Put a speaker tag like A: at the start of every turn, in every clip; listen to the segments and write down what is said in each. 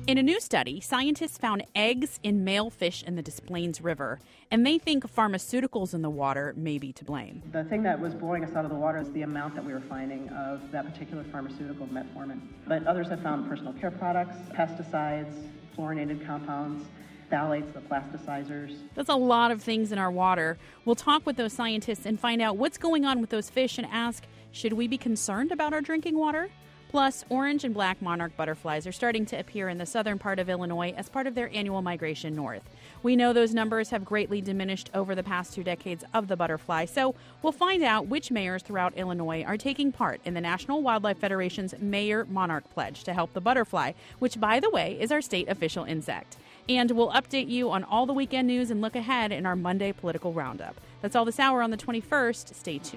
A: In a new study, scientists found eggs in male fish in the Des Plaines River, and they think pharmaceuticals in the water may be to blame.
B: The thing that was blowing us out of the water is the amount that we were finding of that particular pharmaceutical, metformin. But others have found personal care products, pesticides, fluorinated compounds, phthalates, the plasticizers.
A: That's a lot of things in our water. We'll talk with those scientists and find out what's going on with those fish and ask, should we be concerned about our drinking water? Plus, orange and black monarch butterflies are starting to appear in the southern part of Illinois as part of their annual migration north. We know those numbers have greatly diminished over the past 2 decades of the butterfly, so we'll find out which mayors throughout Illinois are taking part in the National Wildlife Federation's Mayor Monarch Pledge to help the butterfly, which, by the way, is our state official insect. And we'll update you on all the weekend news and look ahead in our Monday political roundup. That's all this hour on the 21st. Stay tuned.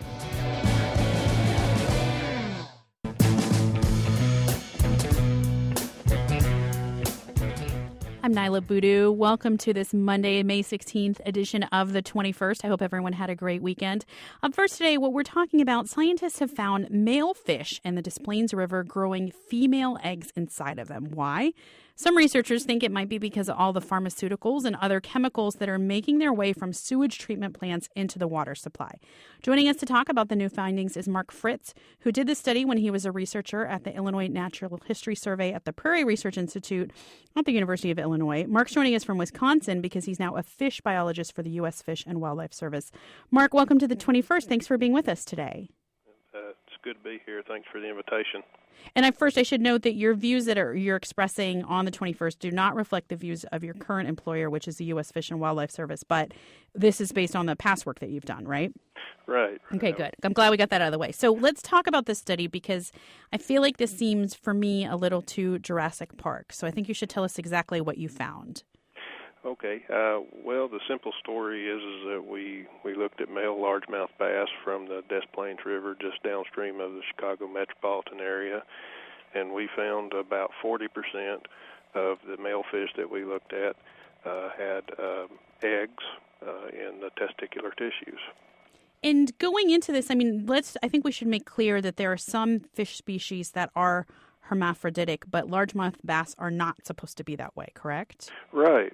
A: I'm Nyla Boodoo. Welcome to this Monday, May 16th edition of the 21st. I hope everyone had a great weekend. First today, what we're talking about, scientists have found male fish in the Des Plaines River growing female eggs inside of them. Why? Some researchers think it might be because of all the pharmaceuticals and other chemicals that are making their way from sewage treatment plants into the water supply. Joining us to talk about the new findings is Mark Fritz, who did this study when he was a researcher at the Illinois Natural History Survey at the Prairie Research Institute at the University of Illinois. Mark's joining us from Wisconsin because he's now a fish biologist for the U.S. Fish and Wildlife Service. Mark, welcome to the 21st. Thanks for being with us today.
C: It's good to be here. Thanks for the invitation.
A: And I should note that your views that you're expressing on the 21st do not reflect the views of your current employer, which is the U.S. Fish and Wildlife Service, but this is based on the past work that you've done, right?
C: Right.
A: Okay, good. I'm glad we got that out of the way. So let's talk about this study because I feel like this seems, for me, a little too Jurassic Park. So I think you should tell us exactly what you found.
C: Okay. Well, the simple story is that we looked at male largemouth bass from the Des Plaines River just downstream of the Chicago metropolitan area, and we found about 40% of the male fish that we looked at had eggs in the testicular tissues.
A: And going into this, I think we should make clear that there are some fish species that are hermaphroditic, but largemouth bass are not supposed to be that way, correct?
C: Right.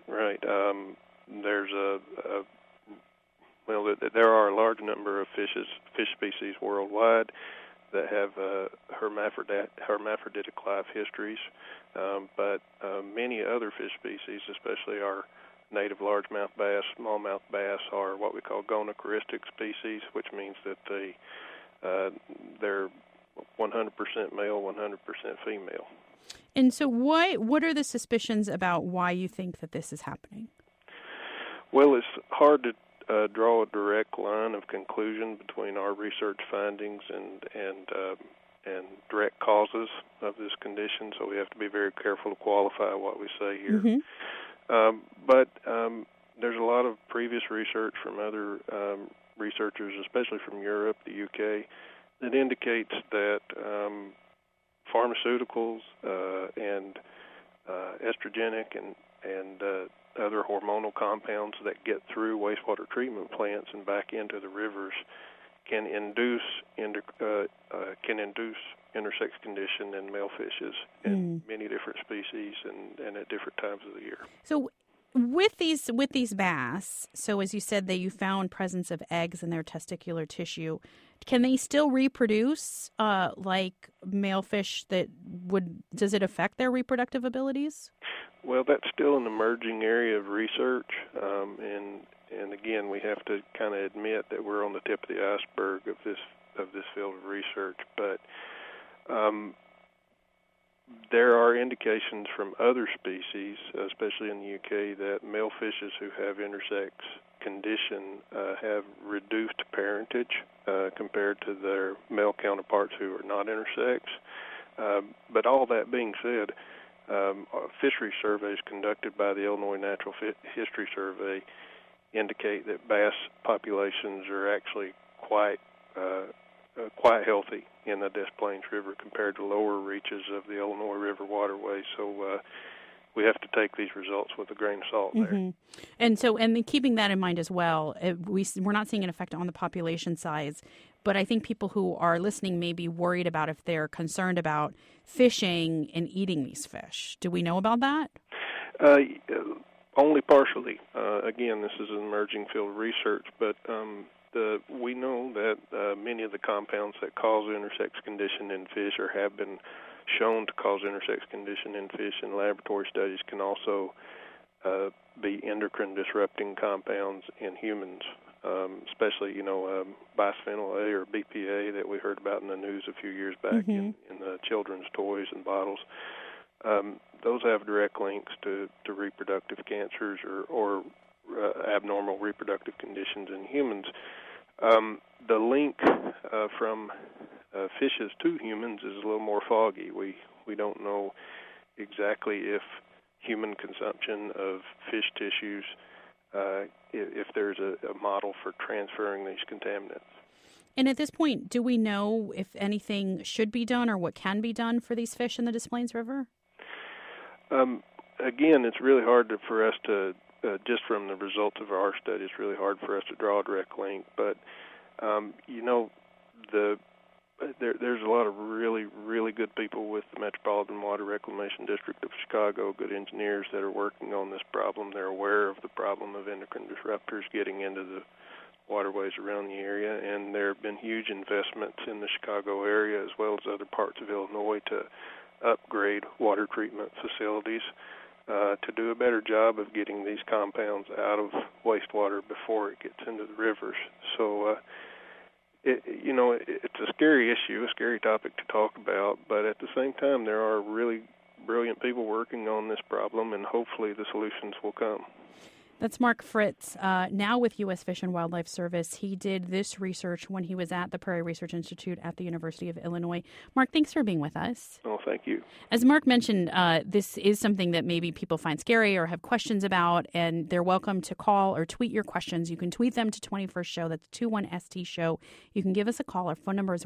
C: There are a large number of fish species worldwide that have hermaphroditic life histories, but many other fish species, especially our native largemouth bass, smallmouth bass, are what we call gonochoristic species, which means that they're 100% male, 100% female.
A: And so what are the suspicions about why you think that this is happening?
C: Well, it's hard to draw a direct line of conclusion between our research findings and direct causes of this condition, so we have to be very careful to qualify what we say here.
A: Mm-hmm.
C: But there's a lot of previous research from other researchers, especially from Europe, the UK, that indicates that pharmaceuticals and estrogenic and other hormonal compounds that get through wastewater treatment plants and back into the rivers can induce intersex condition in male fishes in many different species and at different times of the year.
A: So with these bass, so as you said that you found presence of eggs in their testicular tissue, can they still reproduce like male fish does it affect their reproductive abilities?
C: Well, that's still an emerging area of research, and again, we have to kind of admit that we're on the tip of the iceberg of this field of research. But there are indications from other species, especially in the UK, that male fishes who have intersex condition have reduced parentage compared to their male counterparts who are not intersex. But all that being said, fishery surveys conducted by the Illinois Natural History Survey indicate that bass populations are actually quite healthy in the Des Plaines River compared to lower reaches of the Illinois River waterway. So we have to take these results with a grain of salt there.
A: And so, and then keeping that in mind as well, we're not seeing an effect on the population size, but I think people who are listening may be worried about if they're concerned about fishing and eating these fish. Do we know about that?
C: Only partially. Again, this is an emerging field of research, but we know that many of the compounds that cause intersex condition in fish or have been shown to cause intersex condition in fish in laboratory studies can also be endocrine disrupting compounds in humans, especially, bisphenol A or BPA that we heard about in the news a few years back in the children's toys and bottles. Those have direct links to reproductive cancers or abnormal reproductive conditions in humans. The link from fishes to humans is a little more foggy. We don't know exactly if human consumption of fish tissues, if there's a model for transferring these contaminants.
A: And at this point, do we know if anything should be done or what can be done for these fish in the Des Plaines River?
C: Again, it's really hard for us to, just from the results of our study, it's really hard for us to draw a direct link. But, there's a lot of really, really good people with the Metropolitan Water Reclamation District of Chicago, good engineers that are working on this problem. They're aware of the problem of endocrine disruptors getting into the waterways around the area, and there have been huge investments in the Chicago area as well as other parts of Illinois to upgrade water treatment facilities to do a better job of getting these compounds out of wastewater before it gets into the rivers. So, it's a scary issue, a scary topic to talk about, but at the same time, there are really brilliant people working on this problem, and hopefully the solutions will come.
A: That's Mark Fritz, now with U.S. Fish and Wildlife Service. He did this research when he was at the Prairie Research Institute at the University of Illinois. Mark, thanks for being with us.
C: Oh, thank you.
A: As Mark mentioned, this is something that maybe people find scary or have questions about, and they're welcome to call or tweet your questions. You can tweet them to 21st Show. That's 21ST Show. You can give us a call. Our phone number is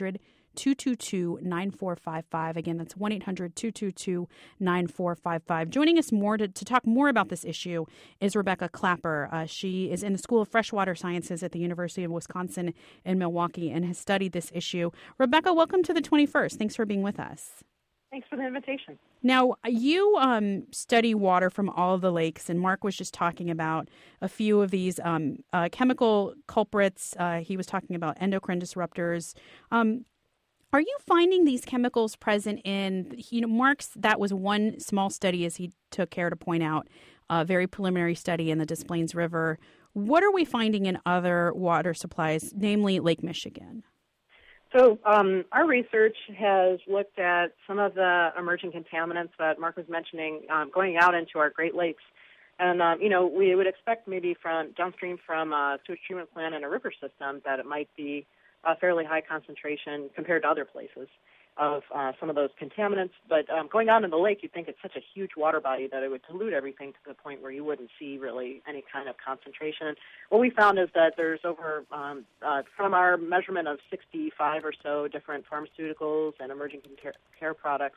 A: 1-800-222-9455. Again, that's 1-800-222-9455. Joining us more to talk more about this issue is Rebecca Clapper. She is in the School of Freshwater Sciences at the University of Wisconsin in Milwaukee and has studied this issue. Rebecca, welcome to the 21st. Thanks for being with us.
D: Thanks for the invitation.
A: Now, you study water from all of the lakes, and Mark was just talking about a few of these chemical culprits. He was talking about endocrine disruptors. Are you finding these chemicals present in, Mark's, that was one small study, as he took care to point out, a very preliminary study in the Des Plaines River. What are we finding in other water supplies, namely Lake Michigan?
D: So our research has looked at some of the emerging contaminants that Mark was mentioning going out into our Great Lakes. And, we would expect maybe from downstream from a sewage treatment plant and a river system that it might be a fairly high concentration compared to other places of some of those contaminants. But going out in the lake, you'd think it's such a huge water body that it would dilute everything to the point where you wouldn't see really any kind of concentration. And what we found is that there's over, from our measurement of 65 or so different pharmaceuticals and emerging care products,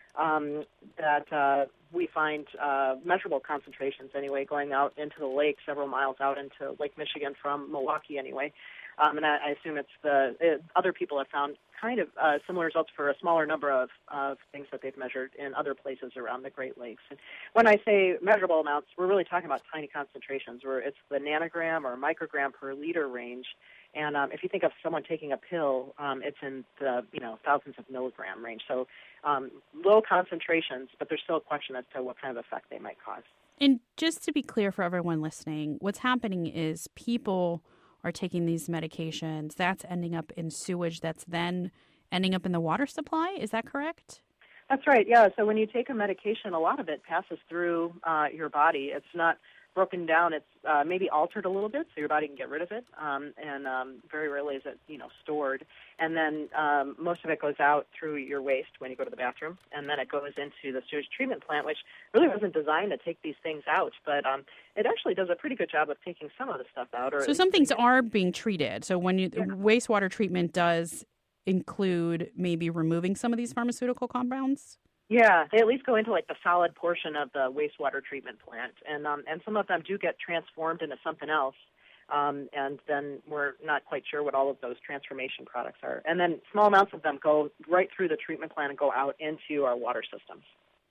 D: that we find measurable concentrations anyway going out into the lake, several miles out into Lake Michigan from Milwaukee anyway. And I assume other people have found kind of similar results for a smaller number of things that they've measured in other places around the Great Lakes. And when I say measurable amounts, we're really talking about tiny concentrations where it's the nanogram or microgram per liter range. And if you think of someone taking a pill, it's in the thousands of milligram range. So low concentrations, but there's still a question as to what kind of effect they might cause.
A: And just to be clear for everyone listening, what's happening is people are taking these medications. That's ending up in sewage. That's then ending up in the water supply. Is that correct?
D: That's right, yeah. So when you take a medication, a lot of it passes through your body. It's not broken down. It's maybe altered a little bit so your body can get rid of it, and very rarely is it stored. And then most of it goes out through your waste when you go to the bathroom, and then it goes into the sewage treatment plant, which really wasn't designed to take these things out, but it actually does a pretty good job of taking some of the stuff out.
A: So some things are being treated. So when wastewater treatment does include maybe removing some of these pharmaceutical compounds?
D: Yeah, they at least go into like the solid portion of the wastewater treatment plant, and some of them do get transformed into something else, and then we're not quite sure what all of those transformation products are. And then small amounts of them go right through the treatment plant and go out into our water systems.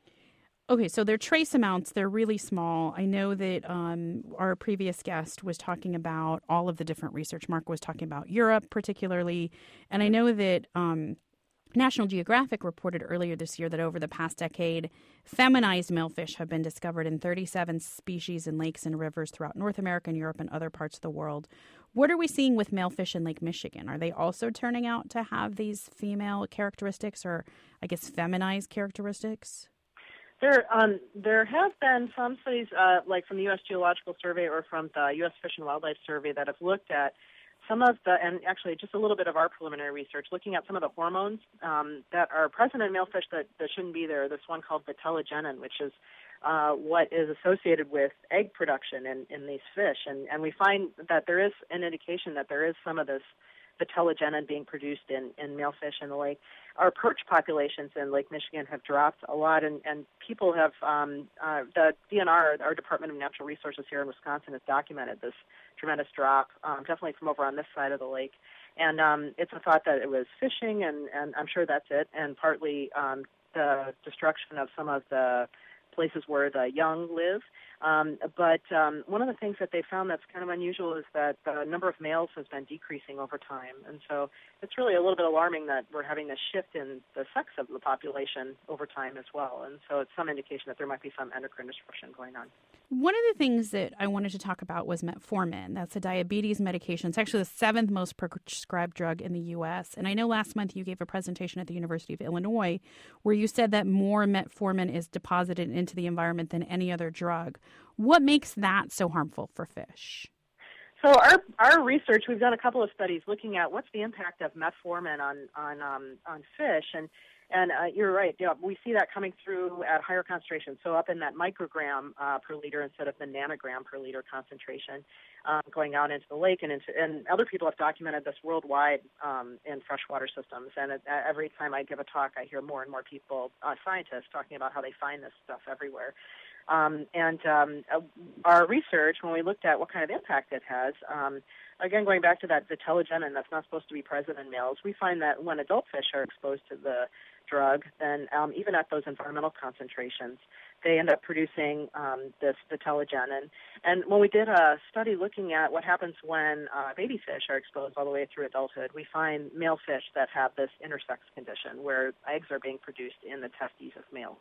A: Okay, so they're trace amounts. They're really small. I know that our previous guest was talking about all of the different research. Mark was talking about Europe particularly, and I know that National Geographic reported earlier this year that over the past decade, feminized male fish have been discovered in 37 species in lakes and rivers throughout North America and Europe and other parts of the world. What are we seeing with male fish in Lake Michigan? Are they also turning out to have these female characteristics, or I guess feminized characteristics?
D: There have been some studies, like from the U.S. Geological Survey or from the U.S. Fish and Wildlife Survey, that have looked at some of the, and actually just a little bit of our preliminary research, looking at some of the hormones that are present in male fish that shouldn't be there. This one called vitellogenin, which is what is associated with egg production in these fish. And we find that there is an indication that there is some of this vitellogenin being produced in male fish in the lake. Our perch populations in Lake Michigan have dropped a lot, and people have, the DNR, our Department of Natural Resources here in Wisconsin, has documented this tremendous drop, definitely from over on this side of the lake. And it's a thought that it was fishing, and I'm sure that's it, and partly the destruction of some of the places where the young live. But one of the things that they found that's kind of unusual is that the number of males has been decreasing over time. And so it's really a little bit alarming that we're having this shift in the sex of the population over time as well. And so it's some indication that there might be some endocrine disruption going on.
A: One of the things that I wanted to talk about was metformin. That's a diabetes medication. It's actually the 7th most prescribed drug in the U.S. And I know last month you gave a presentation at the University of Illinois where you said that more metformin is deposited into the environment than any other drug. What makes that so harmful for fish?
D: So our research, we've done a couple of studies looking at what's the impact of metformin on fish, and you're right. Yeah, we see that coming through at higher concentrations, so up in that microgram per liter instead of the nanogram per liter concentration, going out into the lake, and other people have documented this worldwide in freshwater systems. And every time I give a talk, I hear more and more people, scientists, talking about how they find this stuff everywhere. Our research, when we looked at what kind of impact it has, again, going back to that vitellogenin that's not supposed to be present in males, we find that when adult fish are exposed to the drug, then even at those environmental concentrations, they end up producing this vitellogenin. And when we did a study looking at what happens when baby fish are exposed all the way through adulthood, we find male fish that have this intersex condition where eggs are being produced in the testes of males.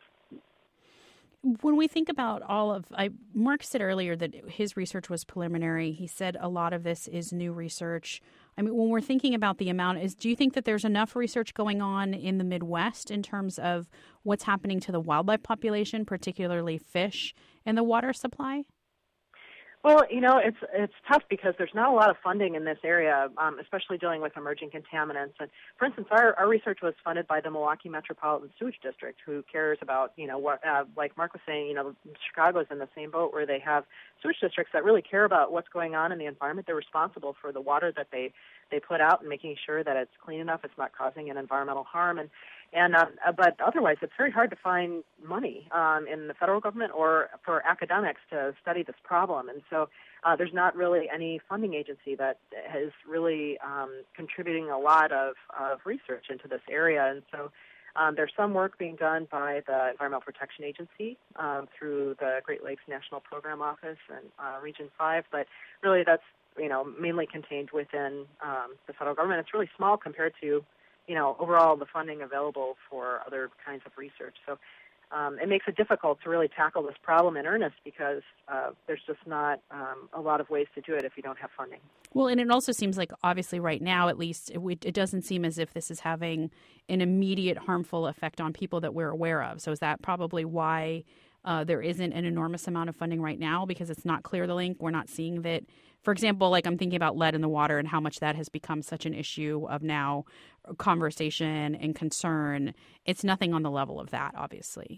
A: When we think about Mark said earlier that his research was preliminary. He said a lot of this is new research. I mean, when we're thinking about the amount, do you think that there's enough research going on in the Midwest in terms of what's happening to the wildlife population, particularly fish, and the water supply?
D: Well, it's tough because there's not a lot of funding in this area, especially dealing with emerging contaminants. And for instance, our research was funded by the Milwaukee Metropolitan Sewage District, who cares about, what, like Mark was saying, Chicago's in the same boat where they have sewage districts that really care about what's going on in the environment. They're responsible for the water that they put out and making sure that it's clean enough, it's not causing an environmental harm. But otherwise, it's very hard to find money in the federal government or for academics to study this problem. And so there's not really any funding agency that is really contributing a lot of research into this area. And so there's some work being done by the Environmental Protection Agency through the Great Lakes National Program Office and Region 5, but really that's mainly contained within the federal government. It's really small compared to overall the funding available for other kinds of research. So it makes it difficult to really tackle this problem in earnest because there's just not a lot of ways to do it if you don't have funding.
A: Well, and it also seems like, obviously right now at least, it doesn't seem as if this is having an immediate harmful effect on people that we're aware of. So is that probably why there isn't an enormous amount of funding right now, because it's not clear the link? We're not seeing that. For example, like I'm thinking about lead in the water and how much that has become such an issue of now conversation and concern. It's nothing on the level of that, obviously.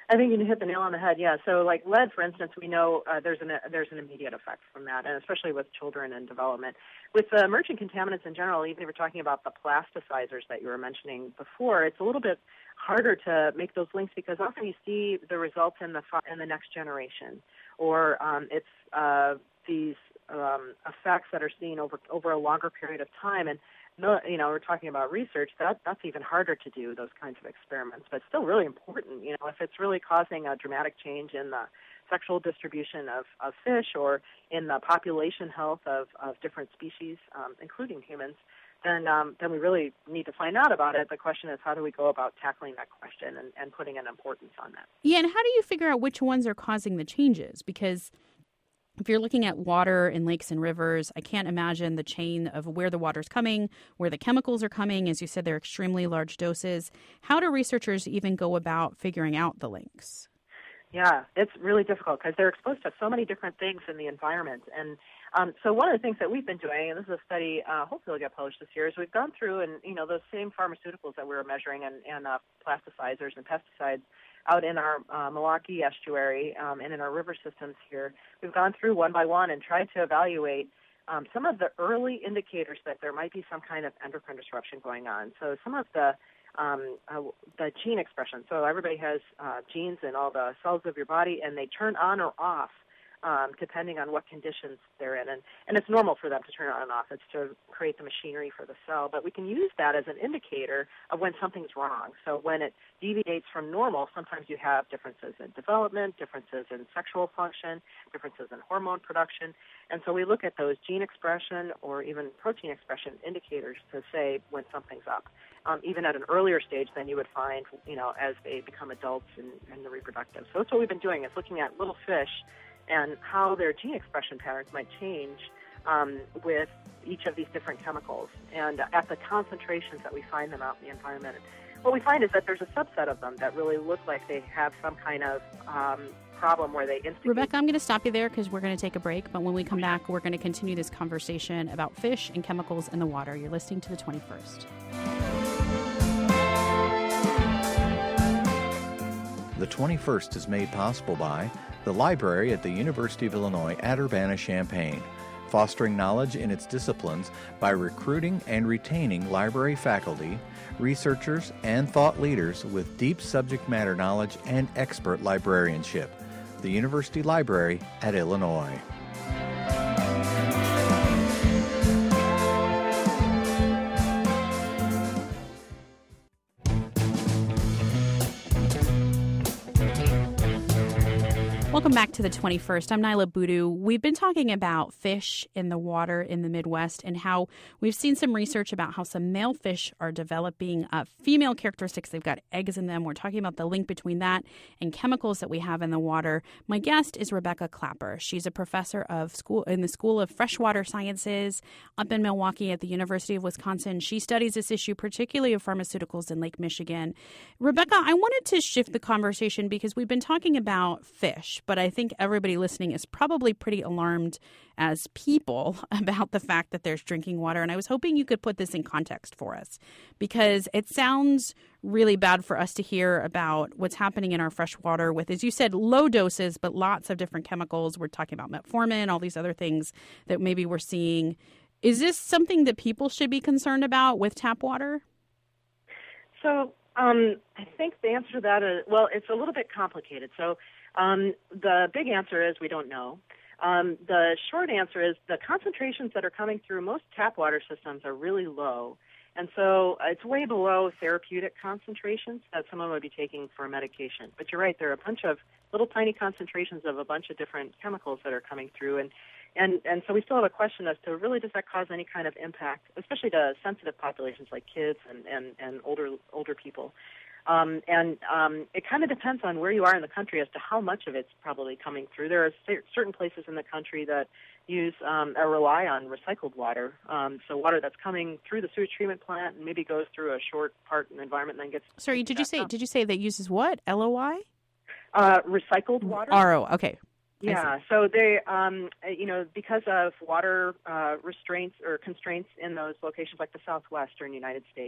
D: I think you hit the nail on the head. Yeah. So, like lead, for instance, we know there's an immediate effect from that, and especially with children in development. With emerging contaminants in general, even if we're talking about the plasticizers that you were mentioning before, it's a little bit harder to make those links because often you see the results in the next generation, or it's these effects that are seen over a longer period of time. And we're talking about research, that's even harder to do, those kinds of experiments, but still really important. If it's really causing a dramatic change in the sexual distribution of fish or in the population health of different species, including humans, then we really need to find out about it. The question is, how do we go about tackling that question and putting an importance on that?
A: Yeah, and how do you figure out which ones are causing the changes? Because if you're looking at water in lakes and rivers, I can't imagine the chain of where the water's coming, where the chemicals are coming. As you said, they're extremely large doses. How do researchers even go about figuring out the links?
D: Yeah, it's really difficult because they're exposed to so many different things in the environment. And so one of the things that we've been doing, and this is a study, hopefully will get published this year, is we've gone through and, those same pharmaceuticals that we were measuring and plasticizers and pesticides out in our Milwaukee estuary and in our river systems here. We've gone through one by one and tried to evaluate some of the early indicators that there might be some kind of endocrine disruption going on. So some of the gene expression. So everybody has genes in all the cells of your body, and they turn on or off depending on what conditions they're in. And it's normal for them to turn on and off. It's to create the machinery for the cell. But we can use that as an indicator of when something's wrong. So when it deviates from normal, sometimes you have differences in development, differences in sexual function, differences in hormone production. And so we look at those gene expression or even protein expression indicators to say when something's up. Even at an earlier stage than you would find, as they become adults and the reproductive. So that's what we've been doing, is looking at little fish and how their gene expression patterns might change with each of these different chemicals and at the concentrations that we find them out in the environment. And what we find is that there's a subset of them that really look like they have some kind of problem where they instigate.
A: Rebecca, I'm going to stop you there because we're going to take a break. But when we come back, we're going to continue this conversation about fish and chemicals in the water. You're listening to The 21st.
E: The 21st is made possible by the library at the University of Illinois at Urbana-Champaign, fostering knowledge in its disciplines by recruiting and retaining library faculty, researchers, and thought leaders with deep subject matter knowledge and expert librarianship. The University Library at Illinois.
A: Welcome back to The 21st. I'm Nyla Boodoo. We've been talking about fish in the water in the Midwest and how we've seen some research about how some male fish are developing female characteristics. They've got eggs in them. We're talking about the link between that and chemicals that we have in the water. My guest is Rebecca Clapper. She's a professor in the School of Freshwater Sciences up in Milwaukee at the University of Wisconsin. She studies this issue, particularly of pharmaceuticals in Lake Michigan. Rebecca, I wanted to shift the conversation because we've been talking about fish, but I think everybody listening is probably pretty alarmed as people about the fact that there's drinking water. And I was hoping you could put this in context for us because it sounds really bad for us to hear about what's happening in our fresh water with, as you said, low doses, but lots of different chemicals. We're talking about metformin, all these other things that maybe we're seeing. Is this something that people should be concerned about with tap water?
D: So I think the answer to that is, well, it's a little bit complicated. So the big answer is we don't know. The short answer is the concentrations that are coming through most tap water systems are really low. And so it's way below therapeutic concentrations that someone would be taking for a medication. But you're right, there are a bunch of little tiny concentrations of a bunch of different chemicals that are coming through. And so we still have a question as to really does that cause any kind of impact, especially to sensitive populations like kids and older people. It kind of depends on where you are in the country as to how much of it's probably coming through. There are certain places in the country that use or rely on recycled water, so water that's coming through the sewage treatment plant and maybe goes through a short part in the environment and then gets.
A: Sorry, did you say that uses what? LOI?
D: Recycled water.
A: RO. Okay.
D: Yeah, so they, because of water restraints or constraints in those locations like the southwestern United States,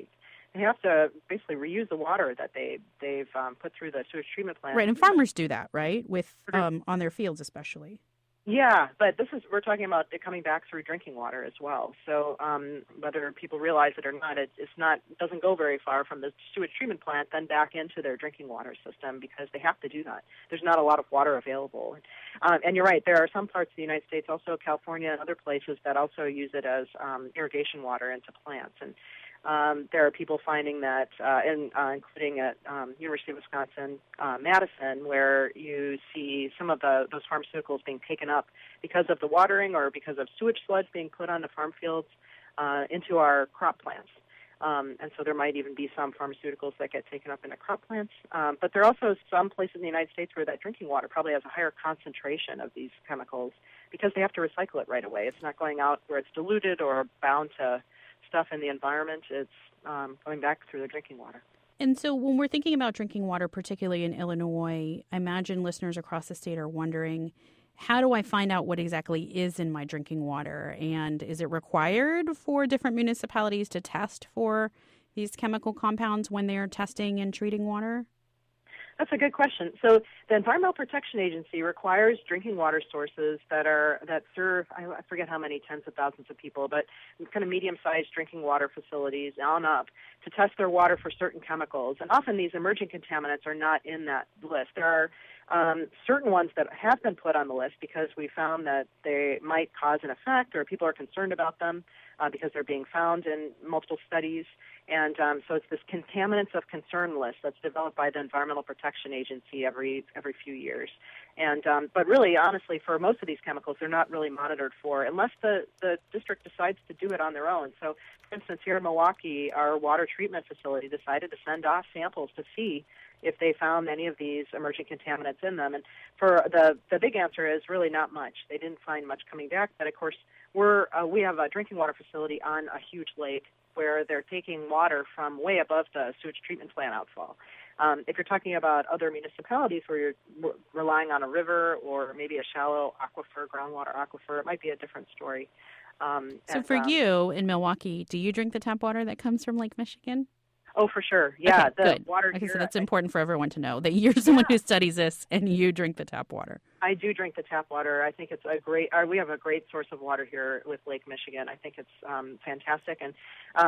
D: they have to basically reuse the water that they've put through the sewage treatment plant.
A: Right, and farmers do that, right, with on their fields especially.
D: Yeah, but we're talking about it coming back through drinking water as well. So whether people realize it or not, it doesn't go very far from the sewage treatment plant then back into their drinking water system because they have to do that. There's not a lot of water available. And you're right, there are some parts of the United States, also California and other places, that also use it as irrigation water into plants. And there are people finding that, including at University of Wisconsin, Madison, where you see some of those pharmaceuticals being taken up because of the watering or because of sewage sludge being put onto farm fields into our crop plants. And so there might even be some pharmaceuticals that get taken up into crop plants. But there are also some places in the United States where that drinking water probably has a higher concentration of these chemicals because they have to recycle it right away. It's not going out where it's diluted or bound to stuff in the environment. It's going back through the drinking water.
A: And so when we're thinking about drinking water, particularly in Illinois, I imagine listeners across the state are wondering, how do I find out what exactly is in my drinking water? And is it required for different municipalities to test for these chemical compounds when they're testing and treating water?
D: That's a good question. So the Environmental Protection Agency requires drinking water sources that serve, I forget how many tens of thousands of people, but kind of medium-sized drinking water facilities on up to test their water for certain chemicals. And often these emerging contaminants are not in that list. There are certain ones that have been put on the list because we found that they might cause an effect or people are concerned about them because they're being found in multiple studies. And so it's this contaminants of concern list that's developed by the Environmental Protection Agency every few years. And but really, honestly, for most of these chemicals, they're not really monitored for unless the district decides to do it on their own. So, for instance, here in Milwaukee, our water treatment facility decided to send off samples to see if they found any of these emerging contaminants in them. And for the big answer is really not much. They didn't find much coming back. But, of course, we have a drinking water facility on a huge lake where they're taking water from way above the sewage treatment plant outfall. If you're talking about other municipalities where you're relying on a river or maybe a shallow aquifer, groundwater aquifer, it might be a different story.
A: So for you in Milwaukee, do you drink the tap water that comes from Lake Michigan?
D: Oh, for sure. Yeah,
A: okay,
D: the
A: good.
D: water
A: okay,
D: here.
A: So that's important for everyone to know that you're someone who studies this and you drink the tap water.
D: I do drink the tap water. I think it's we have a great source of water here with Lake Michigan. I think it's fantastic. And,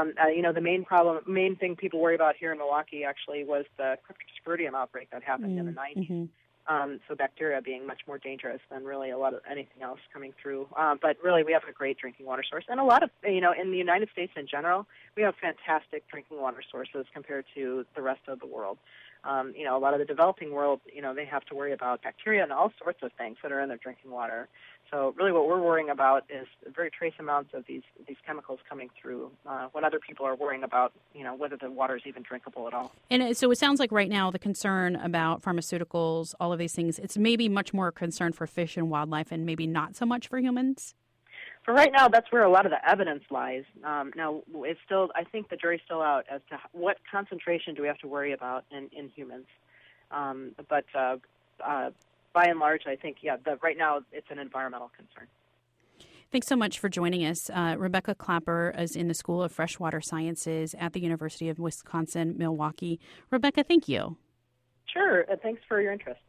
D: the main thing people worry about here in Milwaukee actually was the Cryptosporidium outbreak that happened in the 90s. Mm-hmm. So bacteria being much more dangerous than really a lot of anything else coming through. But really, we have a great drinking water source. And a lot of, in the United States in general, we have fantastic drinking water sources compared to the rest of the world. A lot of the developing world, they have to worry about bacteria and all sorts of things that are in their drinking water. So really what we're worrying about is very trace amounts of these chemicals coming through when other people are worrying about, whether the water is even drinkable at all.
A: And so it sounds like right now the concern about pharmaceuticals, all of these things, it's maybe much more a concern for fish and wildlife and maybe not so much for humans?
D: For right now, that's where a lot of the evidence lies. Now, it's still, I think the jury's still out as to what concentration do we have to worry about in humans. But by and large, I think, right now it's an environmental concern.
A: Thanks so much for joining us. Rebecca Clapper is in the School of Freshwater Sciences at the University of Wisconsin-Milwaukee. Rebecca, thank you.
D: Sure. Thanks for your interest.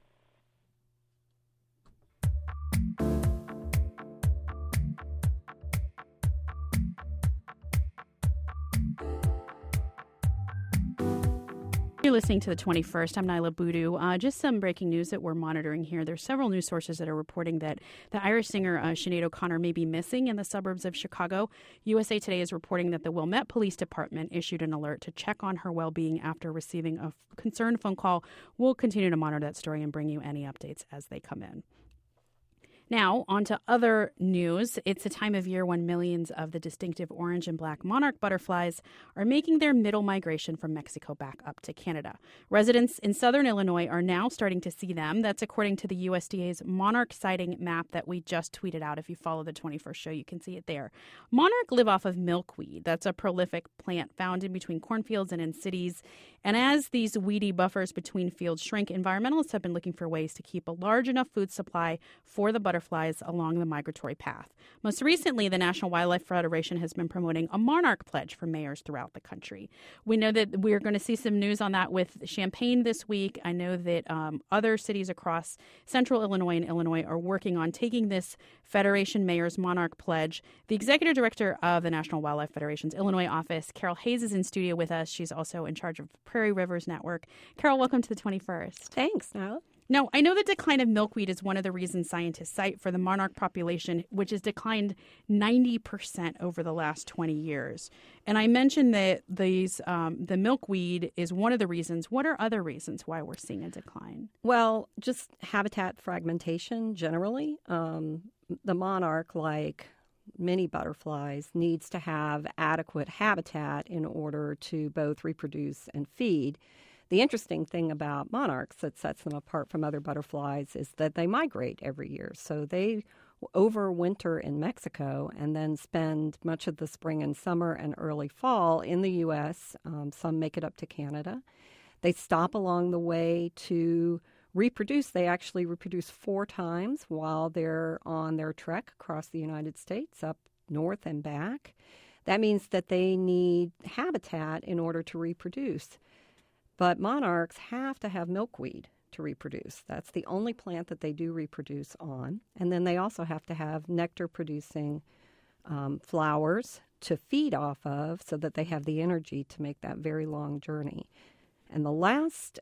A: You're listening to the 21st. I'm Nyla Boodoo. Just some breaking news that we're monitoring here. There's several news sources that are reporting that the Irish singer Sinead O'Connor may be missing in the suburbs of Chicago. USA Today is reporting that the Wilmette Police Department issued an alert to check on her well-being after receiving a concerned phone call. We'll continue to monitor that story and bring you any updates as they come in. Now, on to other news. It's a time of year when millions of the distinctive orange and black monarch butterflies are making their middle migration from Mexico back up to Canada. Residents in southern Illinois are now starting to see them. That's according to the USDA's monarch sighting map that we just tweeted out. If you follow the 21st show, you can see it there. Monarch live off of milkweed. That's a prolific plant found in between cornfields and in cities. And as these weedy buffers between fields shrink, environmentalists have been looking for ways to keep a large enough food supply for the butterflies butterflies along the migratory path. Most recently, the National Wildlife Federation has been promoting a monarch pledge for mayors throughout the country. We know that we're going to see some news on that with Champaign this week. I know that other cities across central Illinois and Illinois are working on taking this Federation Mayor's Monarch Pledge. The executive director of the National Wildlife Federation's Illinois office, Carol Hayes, is in studio with us. She's also in charge of Prairie Rivers Network. Carol, welcome to the 21st.
F: Thanks, Nyla.
A: Now, I know the decline of milkweed is one of the reasons scientists cite for the monarch population, which has declined 90% over the last 20 years. And I mentioned that the milkweed is one of the reasons. What are other reasons why we're seeing a decline?
F: Well, just habitat fragmentation generally. The monarch, like many butterflies, needs to have adequate habitat in order to both reproduce and feed. The interesting thing about monarchs that sets them apart from other butterflies is that they migrate every year. So they overwinter in Mexico and then spend much of the spring and summer and early fall in the U.S. Some make it up to Canada. They stop along the way to reproduce. They actually reproduce 4 times while they're on their trek across the United States, up north and back. That means that they need habitat in order to reproduce. But monarchs have to have milkweed to reproduce. That's the only plant that they do reproduce on. And then they also have to have nectar-producing flowers to feed off of so that they have the energy to make that very long journey. And the last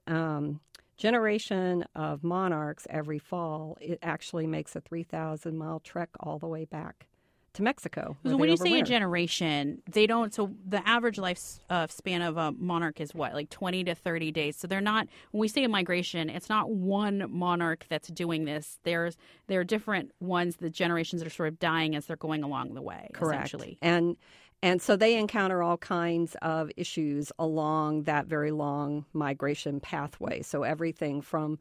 F: generation of monarchs every fall, it actually makes a 3,000-mile trek all the way back to Mexico.
A: So when you say a generation, they don't. So the average lifespan of a monarch is what, like 20 to 30 days. So they're not. When we say a migration, it's not one monarch that's doing this. There are different ones. The generations that are sort of dying as they're going along the way.
F: Correct.
A: Essentially.
F: And so they encounter all kinds of issues along that very long migration pathway. So everything from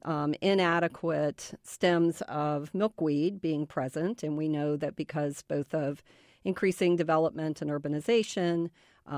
F: inadequate stems of milkweed being present, and we know that because both of increasing development and urbanization,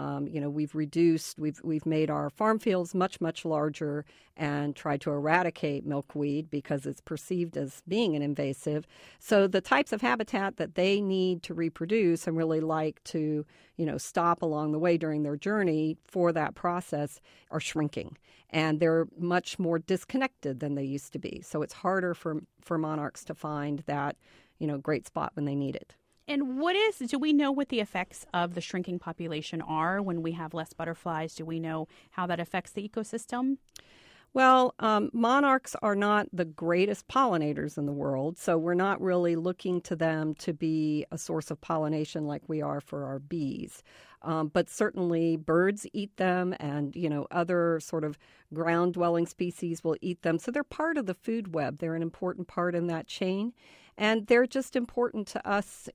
F: we've made our farm fields much, much larger and tried to eradicate milkweed because it's perceived as being an invasive. So the types of habitat that they need to reproduce and really like to, stop along the way during their journey for that process are shrinking. And they're much more disconnected than they used to be. So it's harder for monarchs to find that, great spot when they need it.
A: And do we know what the effects of the shrinking population are when we have less butterflies? Do we know how that affects the ecosystem?
F: Well, monarchs are not the greatest pollinators in the world, so we're not really looking to them to be a source of pollination like we are for our bees. But certainly birds eat them, and, other sort of ground-dwelling species will eat them. So they're part of the food web. They're an important part in that chain. And they're just important to us,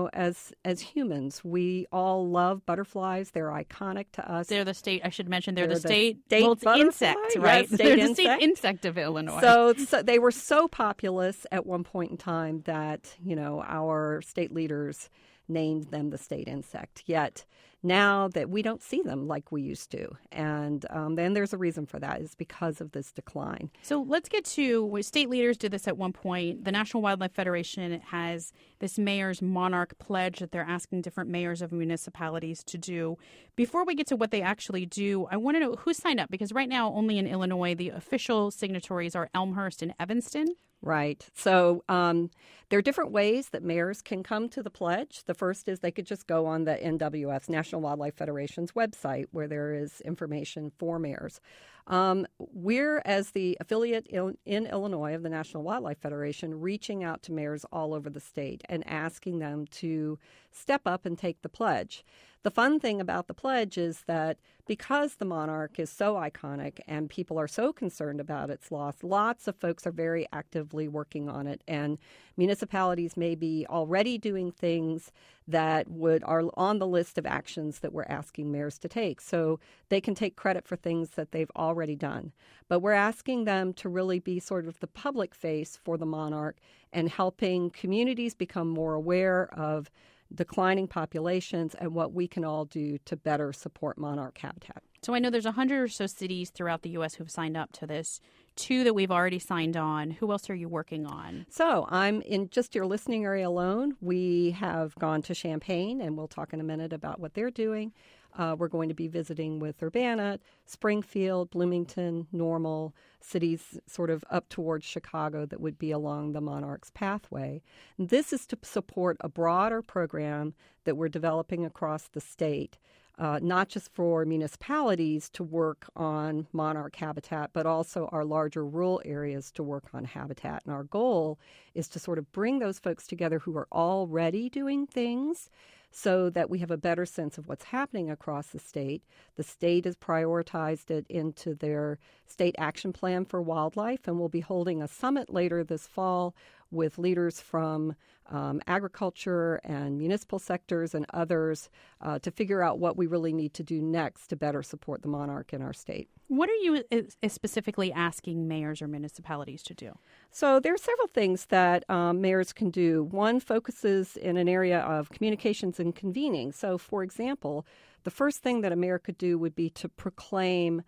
F: as humans. We all love butterflies. They're iconic to us.
A: They're the state, I should mention, they're the
F: state
A: insect, right?
F: Yes,
A: They're the state insect of Illinois.
F: So they were so populous at one point in time that, our state leaders named them the state insect. Yet now that we don't see them like we used to. And then there's a reason for that. It's because of this decline.
A: So let's get to state leaders did this at one point. The National Wildlife Federation has this mayor's monarch pledge that they're asking different mayors of municipalities to do. Before we get to what they actually do, I want to know who signed up, because right now only in Illinois the official signatories are Elmhurst and Evanston.
F: Right. So there are different ways that mayors can come to the pledge. The first is they could just go on the NWF's, National Wildlife Federation's website, where there is information for mayors. We're, as the affiliate in Illinois of the National Wildlife Federation, reaching out to mayors all over the state and asking them to step up and take the pledge. The fun thing about the pledge is that because the monarch is so iconic and people are so concerned about its loss, lots of folks are very actively working on it. And municipalities may be already doing things that are on the list of actions that we're asking mayors to take. So they can take credit for things that they've already done. But we're asking them to really be sort of the public face for the monarch and helping communities become more aware of declining populations and what we can all do to better support monarch habitat.
A: So I know there's 100 or so cities throughout the U.S. who've signed up to this 2 that we've already signed on. Who else are you working on?
F: So I'm in just your listening area alone. We have gone to Champaign, and we'll talk in a minute about what they're doing. We're going to be visiting with Urbana, Springfield, Bloomington, Normal, cities sort of up towards Chicago that would be along the Monarchs pathway. And this is to support a broader program that we're developing across the state, not just for municipalities to work on monarch habitat, but also our larger rural areas to work on habitat. And our goal is to sort of bring those folks together who are already doing things so that we have a better sense of what's happening across the state. The state has prioritized it into their state action plan for wildlife, and we'll be holding a summit later this fall with leaders from agriculture and municipal sectors and others to figure out what we really need to do next to better support the monarch in our state.
A: What are you specifically asking mayors or municipalities to do?
F: So there are several things that mayors can do. One focuses in an area of communications and convening. So, for example, the first thing that a mayor could do would be to proclaim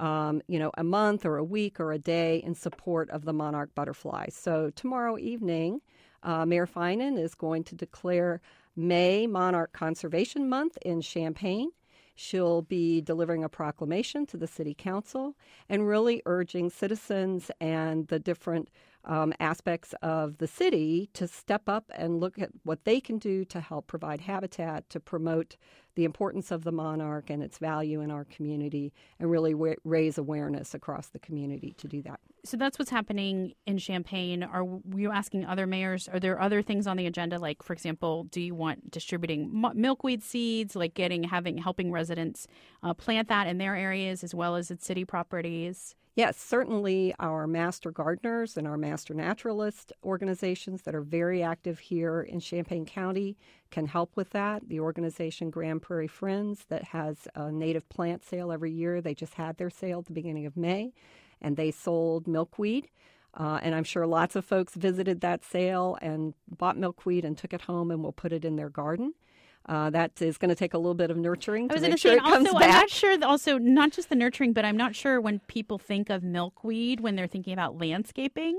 F: a month or a week or a day in support of the monarch butterfly. So tomorrow evening, Mayor Finan is going to declare May Monarch Conservation Month in Champaign. She'll be delivering a proclamation to the city council and really urging citizens and the different aspects of the city to step up and look at what they can do to help provide habitat, to promote the importance of the monarch and its value in our community, and really raise awareness across the community to do that.
A: So that's what's happening in Champaign. Are you asking other mayors, are there other things on the agenda? Like, for example, do you want distributing milkweed seeds, like helping residents plant that in their areas as well as at city properties?
F: Yes, certainly our master gardeners and our master naturalist organizations that are very active here in Champaign County can help with that. The organization Grand Prairie Friends that has a native plant sale every year, they just had their sale at the beginning of May, and they sold milkweed. And I'm sure lots of folks visited that sale and bought milkweed and took it home and will put it in their garden. That is going to take a little bit of nurturing to make sure it comes back.
A: I'm not sure, also, not just the nurturing, but I'm not sure when people think of milkweed, when they're thinking about landscaping.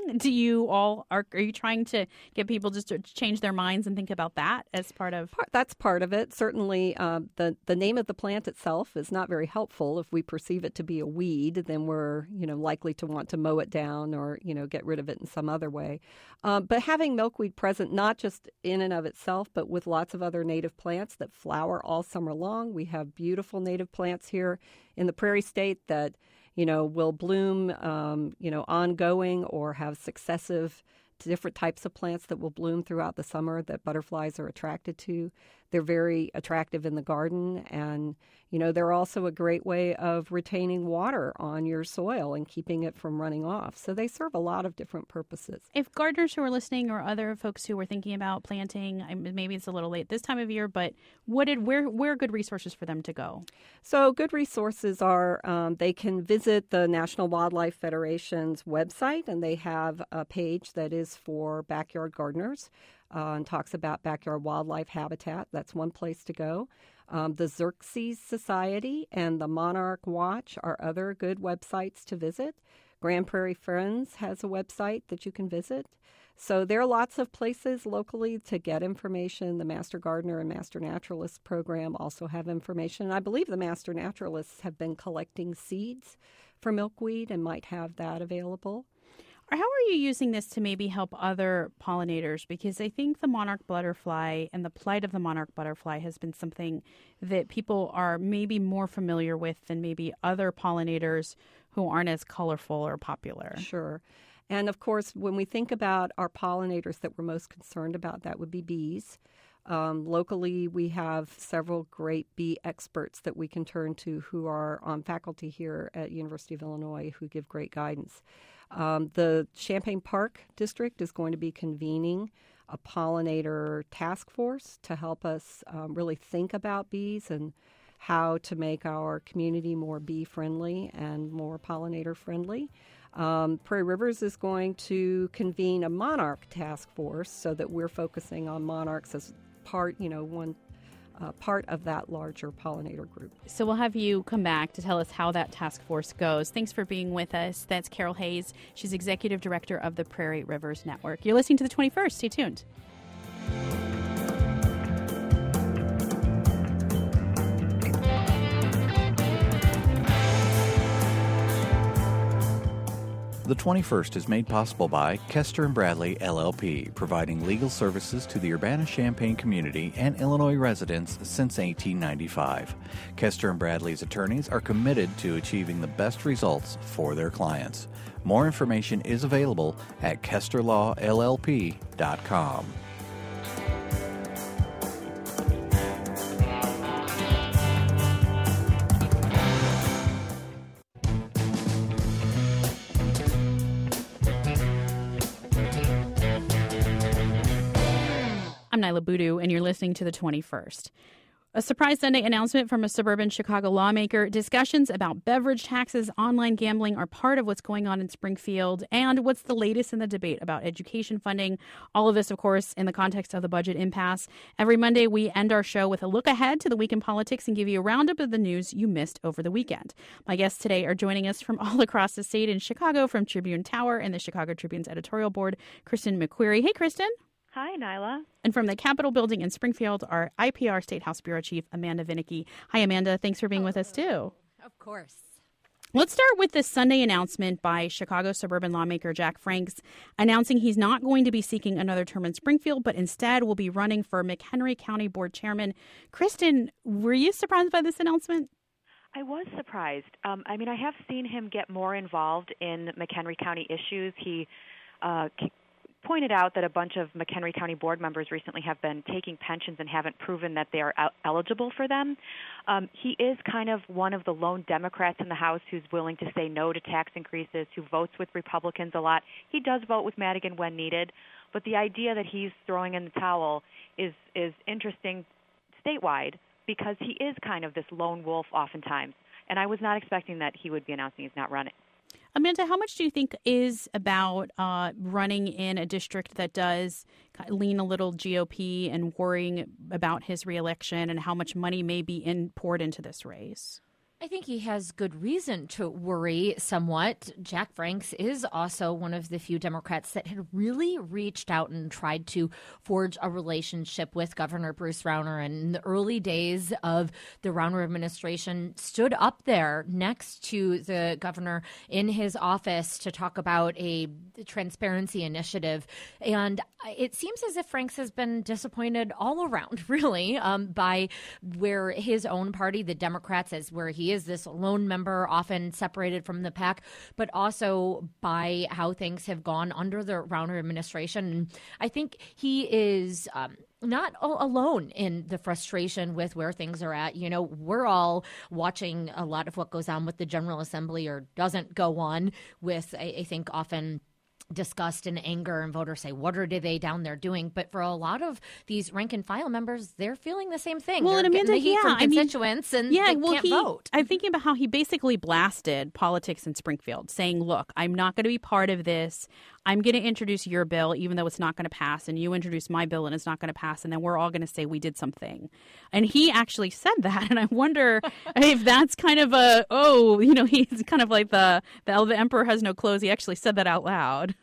A: Are you trying to get people just to change their minds and think about that as part of?
F: That's part of it. Certainly, the name of the plant itself is not very helpful. If we perceive it to be a weed, then we're likely to want to mow it down or get rid of it in some other way. But having milkweed present, not just in and of itself, but with lots of other native plants that flower all summer long. We have beautiful native plants here in the Prairie State that, will bloom, ongoing or have successive different types of plants that will bloom throughout the summer that butterflies are attracted to. They're very attractive in the garden, and they're also a great way of retaining water on your soil and keeping it from running off. So they serve a lot of different purposes.
A: If gardeners who are listening or other folks who are thinking about planting, maybe it's a little late this time of year, but where are good resources for them to go?
F: So good resources are they can visit the National Wildlife Federation's website, and they have a page that is for backyard gardeners. And talks about backyard wildlife habitat. That's one place to go. The Xerces Society and the Monarch Watch are other good websites to visit. Grand Prairie Friends has a website that you can visit. So there are lots of places locally to get information. The Master Gardener and Master Naturalist program also have information. And I believe the Master Naturalists have been collecting seeds for milkweed and might have that available.
A: How are you using this to maybe help other pollinators? Because I think the monarch butterfly and the plight of the monarch butterfly has been something that people are maybe more familiar with than maybe other pollinators who aren't as colorful or popular.
F: Sure. And of course, when we think about our pollinators that we're most concerned about, that would be bees. Locally, we have several great bee experts that we can turn to who are on faculty here at University of Illinois who give great guidance. The Champaign Park District is going to be convening a pollinator task force to help us really think about bees and how to make our community more bee-friendly and more pollinator-friendly. Prairie Rivers is going to convene a monarch task force so that we're focusing on monarchs as part, one part of that larger pollinator group.
A: So we'll have you come back to tell us how that task force goes. Thanks for being with us. That's Carol Hayes. She's Executive Director of the Prairie Rivers Network. You're listening to The 21st. Stay tuned.
E: The 21st is made possible by Kester & Bradley, LLP, providing legal services to the Urbana-Champaign community and Illinois residents since 1895. Kester & Bradley's attorneys are committed to achieving the best results for their clients. More information is available at kesterlawllp.com.
A: I'm Nyla Boodoo, and you're listening to The 21st. A surprise Sunday announcement from a suburban Chicago lawmaker. Discussions about beverage taxes, online gambling are part of what's going on in Springfield. And what's the latest in the debate about education funding? All of this, of course, in the context of the budget impasse. Every Monday, we end our show with a look ahead to the week in politics and give you a roundup of the news you missed over the weekend. My guests today are joining us from all across the state. In Chicago, from Tribune Tower and the Chicago Tribune's editorial board, Kristen McQuarrie. Hey, Kristen.
G: Hi, Nyla.
A: And from the Capitol Building in Springfield, our IPR State House Bureau Chief, Amanda Vinicky. Hi, Amanda. Thanks for being with us, too.
H: Of course.
A: Let's start with this Sunday announcement by Chicago suburban lawmaker Jack Franks announcing he's not going to be seeking another term in Springfield, but instead will be running for McHenry County Board Chairman. Kristen, were you surprised by this announcement?
G: I was surprised. I have seen him get more involved in McHenry County issues. He pointed out that a bunch of McHenry County board members recently have been taking pensions and haven't proven that they are eligible for them. He is kind of one of the lone Democrats in the House who's willing to say no to tax increases, who votes with Republicans a lot. He does vote with Madigan when needed, but the idea that he's throwing in the towel is interesting statewide because he is kind of this lone wolf oftentimes, and I was not expecting that he would be announcing he's not running.
A: Amanda, how much do you think is about running in a district that does lean a little GOP and worrying about his reelection and how much money may be poured into this race?
H: I think he has good reason to worry somewhat. Jack Franks is also one of the few Democrats that had really reached out and tried to forge a relationship with Governor Bruce Rauner. And in the early days of the Rauner administration, stood up there next to the governor in his office to talk about a transparency initiative. And it seems as if Franks has been disappointed all around, really, by where his own party, the Democrats, is where he is this lone member, often separated from the pack, but also by how things have gone under the Rauner administration. And I think he is not alone in the frustration with where things are at. You know, we're all watching a lot of what goes on with the General Assembly or doesn't go on with, I think, often disgust and anger, and voters say, what are they down there doing? But for a lot of these rank and file members, they're feeling the same thing.
A: Well,
H: they're
A: and Amanda,
H: getting the heat from constituents and they can't vote.
A: I'm thinking about how he basically blasted politics in Springfield, saying, look, I'm not going to be part of this. I'm going to introduce your bill, even though it's not going to pass, and you introduce my bill and it's not going to pass, and then we're all going to say we did something. And he actually said that, and I wonder if that's kind of he's kind of like the emperor has no clothes. He actually said that out loud.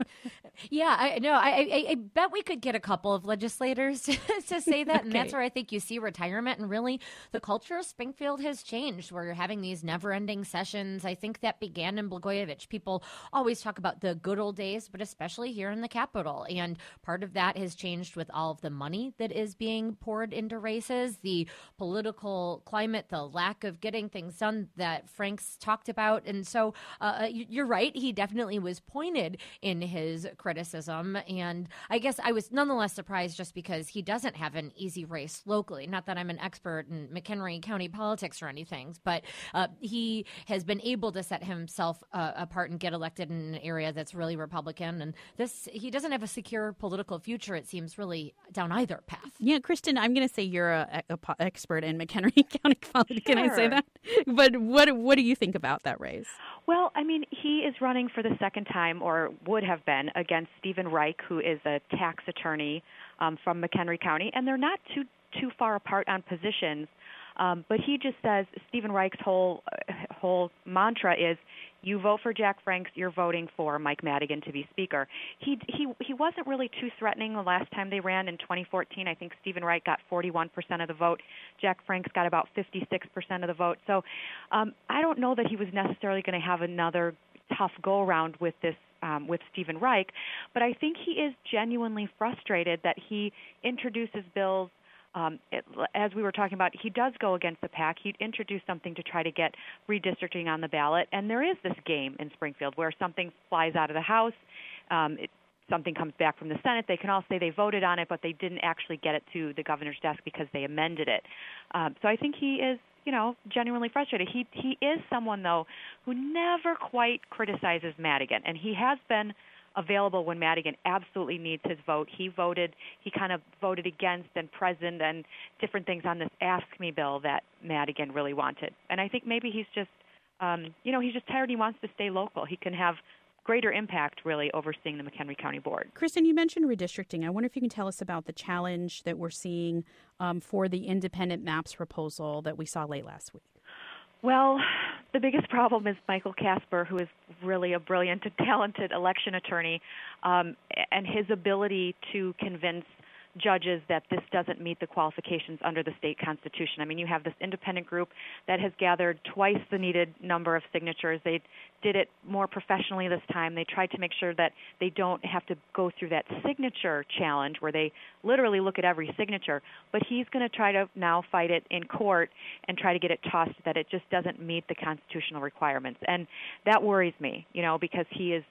H: Yeah, I know. I bet we could get a couple of legislators to say that. Okay. And that's where I think you see retirement. And really, the culture of Springfield has changed, where you're having these never-ending sessions. I think that began in Blagojevich. People always talk about the good old days, but especially here in the Capitol. And part of that has changed with all of the money that is being poured into races, the political climate, the lack of getting things done that Franks talked about. And so you're right. He definitely was pointed in his criticism, and I guess I was nonetheless surprised just because he doesn't have an easy race locally. Not that I'm an expert in McHenry County politics or anything, but he has been able to set himself apart and get elected in an area that's really Republican, and he doesn't have a secure political future, it seems, really down either path.
A: Yeah, Kristen, I'm going to say you're an expert in McHenry County politics. Can I say that? But what do you think about that race?
G: Well, I mean, he is running for the second time, or would have been, against Stephen Reich, who is a tax attorney from McHenry County, and they're not too far apart on positions. But he just says Stephen Reich's whole mantra is, you vote for Jack Franks, you're voting for Mike Madigan to be Speaker. He wasn't really too threatening the last time they ran in 2014. I think Stephen Reich got 41% of the vote. Jack Franks got about 56% of the vote. So I don't know that he was necessarily going to have another tough go-around with this with Stephen Reich, but I think he is genuinely frustrated that he introduces bills. As we were talking about, he does go against the pack. He'd introduce something to try to get redistricting on the ballot, and there is this game in Springfield where something flies out of the House, something comes back from the Senate. They can all say they voted on it, but they didn't actually get it to the governor's desk because they amended it. So I think he is, genuinely frustrated. He is someone, though, who never quite criticizes Madigan, and he has been available when Madigan absolutely needs his vote. He kind of voted against and present and different things on this Ask Me bill that Madigan really wanted. And I think maybe he's just, he's just tired. He wants to stay local. He can have greater impact, really, overseeing the McHenry County Board.
A: Kristen, you mentioned redistricting. I wonder if you can tell us about the challenge that we're seeing for the independent maps proposal that we saw late last week.
G: Well, the biggest problem is Michael Casper, who is really a brilliant and talented election attorney, and his ability to convince judges that this doesn't meet the qualifications under the state constitution. I mean, you have this independent group that has gathered twice the needed number of signatures. They did it more professionally this time. They tried to make sure that they don't have to go through that signature challenge where they literally look at every signature. But he's going to try to now fight it in court and try to get it tossed that it just doesn't meet the constitutional requirements. And that worries me, because he is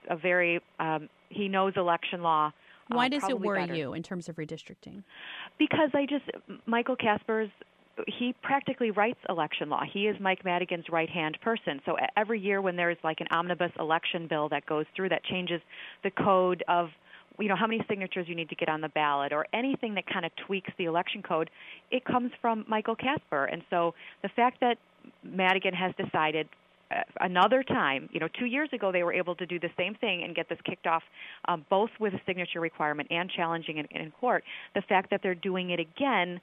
G: he knows election law.
A: Why does it worry you in terms of redistricting? Because
G: Michael Casper's, he practically writes election law. He is Mike Madigan's right-hand person. So every year when there's like an omnibus election bill that goes through that changes the code of, how many signatures you need to get on the ballot or anything that kind of tweaks the election code, it comes from Michael Casper. And so the fact that Madigan has decided another time, 2 years ago they were able to do the same thing and get this kicked off both with a signature requirement and challenging it in court. The fact that they're doing it again,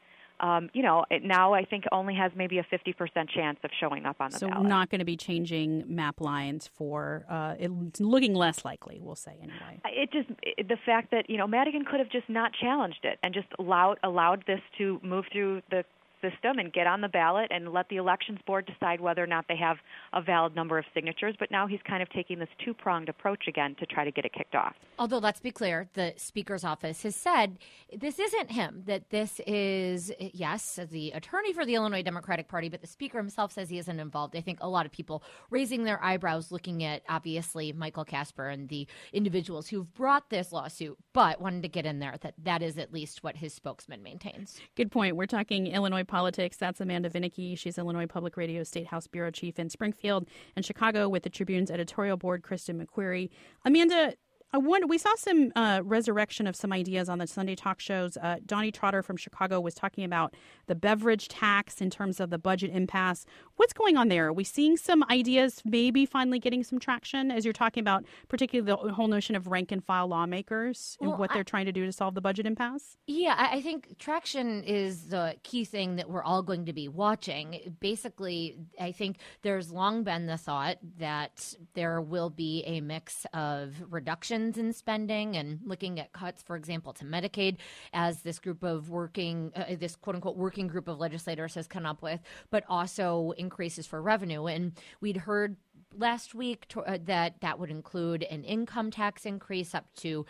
G: it now I think only has maybe a 50% chance of showing up on the ballot.
A: So not going to be changing map lines for it's looking less likely, we'll say anyway.
G: The fact that, Madigan could have just not challenged it and just allowed this to move through the system and get on the ballot and let the elections board decide whether or not they have a valid number of signatures. But now he's kind of taking this two-pronged approach again to try to get it kicked off.
H: Although, let's be clear, the Speaker's office has said this isn't him, that this is, yes, the attorney for the Illinois Democratic Party, but the Speaker himself says he isn't involved. I think a lot of people raising their eyebrows looking at, obviously, Michael Casper and the individuals who've brought this lawsuit, but wanted to get in there that is at least what his spokesman maintains.
A: Good point. We're talking Illinois politics. That's Amanda Vinicky. She's Illinois Public Radio State House Bureau Chief in Springfield and Chicago with the Tribune's editorial board, Kristen McQuarrie. Amanda, we saw some resurrection of some ideas on the Sunday talk shows. Donnie Trotter from Chicago was talking about the beverage tax in terms of the budget impasse. What's going on there? Are we seeing some ideas maybe finally getting some traction as you're talking about particularly the whole notion of rank and file lawmakers and what they're trying to do to solve the budget impasse? Yeah,
H: I think traction is the key thing that we're all going to be watching. Basically, I think there's long been the thought that there will be a mix of reduction in spending and looking at cuts, for example, to Medicaid, as this group of this quote-unquote working group of legislators has come up with, but also increases for revenue. And we'd heard last week that would include an income tax increase up to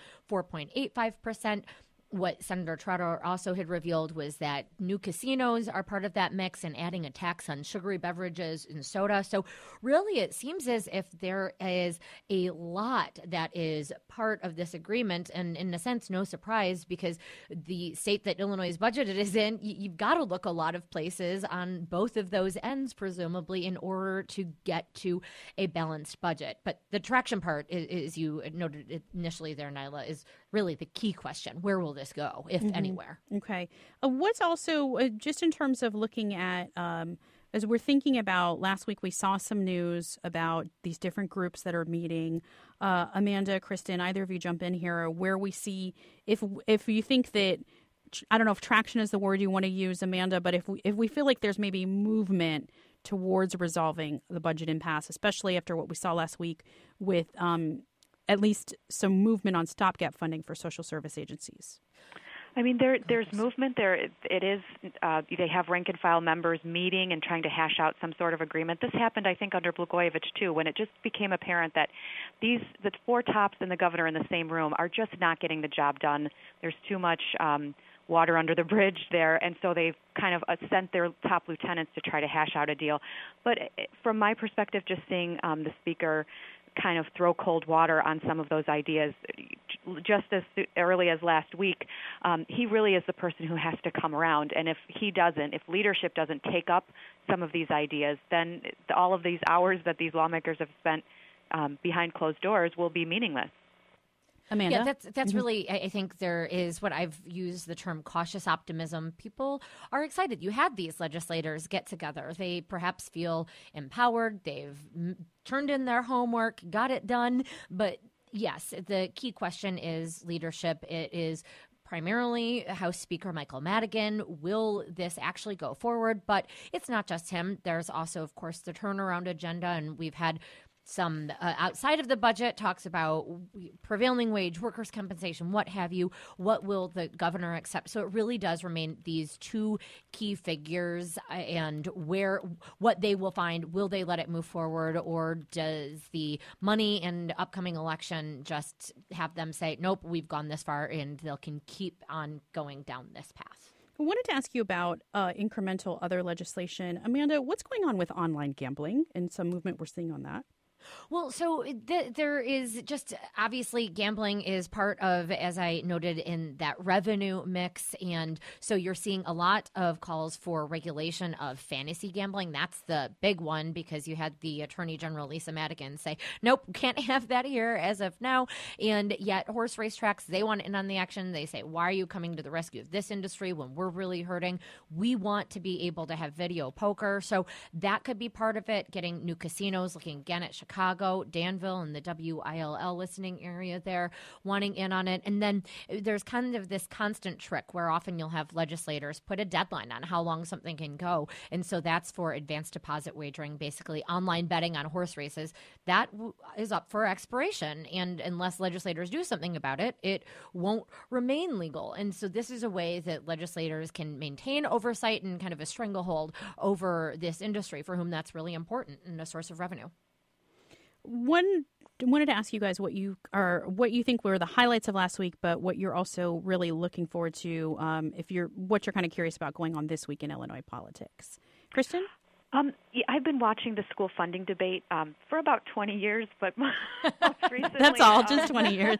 H: 4.85%. What Senator Trotter also had revealed was that new casinos are part of that mix and adding a tax on sugary beverages and soda. So really it seems as if there is a lot that is part of this agreement, and in a sense, no surprise, because the state that Illinois' budgeted is in, you've got to look a lot of places on both of those ends, presumably, in order to get to a balanced budget. But the traction part, as you noted initially there, Nyla, is really the key question. Where will this go, if anywhere?
A: Okay. What's also, just in terms of looking at, as we're thinking about, last week we saw some news about these different groups that are meeting. Amanda, Kristen, either of you jump in here, where we see, if you think that I don't know if traction is the word you want to use, Amanda, but if we feel like there's maybe movement towards resolving the budget impasse, especially after what we saw last week with at least some movement on stopgap funding for social service agencies.
G: I mean, there's movement there. It is. They have rank and file members meeting and trying to hash out some sort of agreement. This happened, I think, under Blagojevich too, when it just became apparent that the four tops and the governor in the same room are just not getting the job done. There's too much water under the bridge there, and so they've kind of sent their top lieutenants to try to hash out a deal. But from my perspective, just seeing the speaker kind of throw cold water on some of those ideas just as early as last week, he really is the person who has to come around. And if leadership doesn't take up some of these ideas, then all of these hours that these lawmakers have spent behind closed doors will be meaningless.
A: Amanda?
H: Yeah, that's really, I think there is what I've used the term cautious optimism. People are excited. You had these legislators get together. They perhaps feel empowered. They've turned in their homework, got it done. But yes, the key question is leadership. It is primarily House Speaker Michael Madigan. Will this actually go forward? But it's not just him. There's also, of course, the turnaround agenda, and we've had some outside of the budget talks about prevailing wage, workers' compensation, what have you. What will the governor accept? So it really does remain these two key figures and what they will find. Will they let it move forward, or does the money and upcoming election just have them say, nope, we've gone this far, and they can keep on going down this path?
A: I wanted to ask you about incremental other legislation. Amanda, what's going on with online gambling and some movement we're seeing on that?
H: Well, so there is just obviously gambling is part of, as I noted, in that revenue mix. And so you're seeing a lot of calls for regulation of fantasy gambling. That's the big one, because you had the Attorney General Lisa Madigan say, nope, can't have that here as of now. And yet horse racetracks, they want in on the action. They say, why are you coming to the rescue of this industry when we're really hurting? We want to be able to have video poker. So that could be part of it, getting new casinos, looking again at Chicago, Danville, and the WILL listening area there, wanting in on it. And then there's kind of this constant trick where often you'll have legislators put a deadline on how long something can go. And so that's for advanced deposit wagering, basically online betting on horse races. That is up for expiration. And unless legislators do something about it, it won't remain legal. And so this is a way that legislators can maintain oversight and kind of a stranglehold over this industry for whom that's really important and a source of revenue.
A: Wanted to ask you guys what you think were the highlights of last week, but what you're also really looking forward to, what you're kind of curious about going on this week in Illinois politics. Kristen?
G: I've been watching the school funding debate for about 20 years, but most recently...
A: That's all, just 20 years.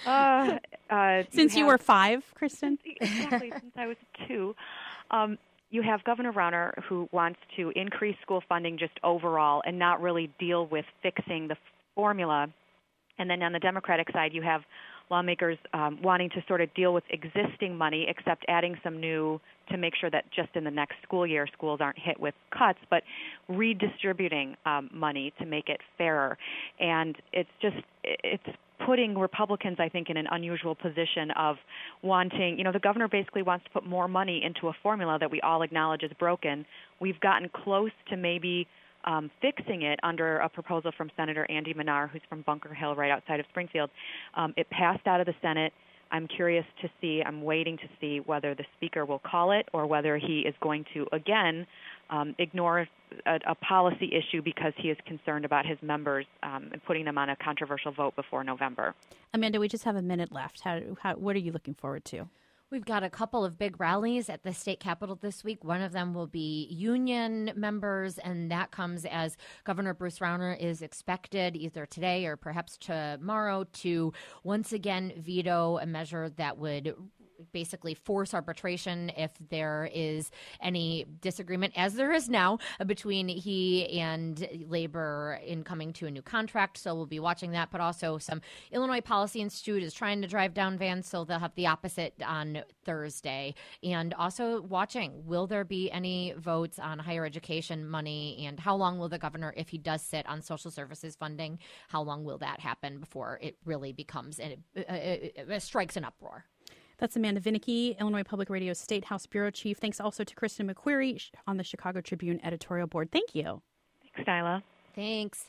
A: Since you were 5, Kristen?
G: Exactly, since I was 2. You have Governor Rauner, who wants to increase school funding just overall and not really deal with fixing the formula. And then on the Democratic side, you have lawmakers wanting to sort of deal with existing money, except adding some new to make sure that just in the next school year, schools aren't hit with cuts, but redistributing money to make it fairer. And it's putting Republicans, I think, in an unusual position of wanting, the governor basically wants to put more money into a formula that we all acknowledge is broken. We've gotten close to maybe fixing it under a proposal from Senator Andy Manar, who's from Bunker Hill, right outside of Springfield. It passed out of the Senate. I'm waiting to see whether the Speaker will call it or whether he is going to, again, ignore a policy issue because he is concerned about his members and putting them on a controversial vote before November.
A: Amanda, we just have a minute left. What are you looking forward to?
H: We've got a couple of big rallies at the state capitol this week. One of them will be union members, and that comes as Governor Bruce Rauner is expected either today or perhaps tomorrow to once again veto a measure that would basically force arbitration if there is any disagreement, as there is now, between he and labor in coming to a new contract. So we'll be watching that. But also some Illinois Policy Institute is trying to drive down Vance, so they'll have the opposite on Thursday. And also watching, will there be any votes on higher education money, and how long will the governor, if he does sit on social services funding, how long will that happen before it really becomes strikes an uproar?
A: That's Amanda Vinicky, Illinois Public Radio's State House Bureau Chief. Thanks also to Kristen McQuarrie on the Chicago Tribune editorial board. Thank you.
G: Thanks, Nyla.
H: Thanks.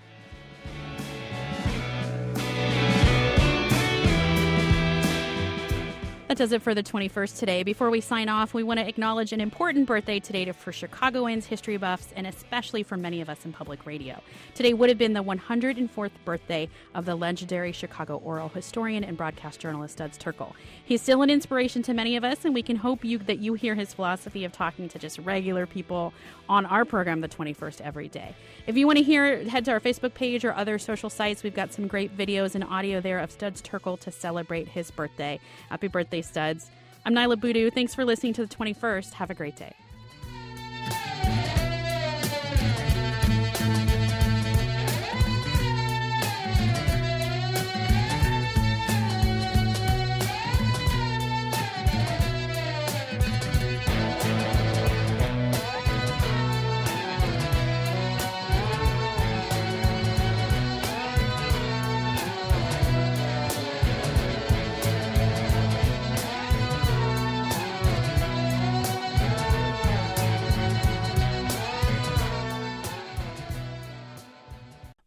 A: That does it for the 21st today. Before we sign off, we want to acknowledge an important birthday today for Chicagoans, history buffs, and especially for many of us in public radio. Today would have been the 104th birthday of the legendary Chicago oral historian and broadcast journalist Studs Terkel. He's still an inspiration to many of us, and we can hope that you hear his philosophy of talking to just regular people on our program, The 21st, every day. If you want to hear, head to our Facebook page or other social sites. We've got some great videos and audio there of Studs Terkel to celebrate his birthday. Happy birthday, Studs. I'm Nyla Boodoo. Thanks for listening to The 21st. Have a great day.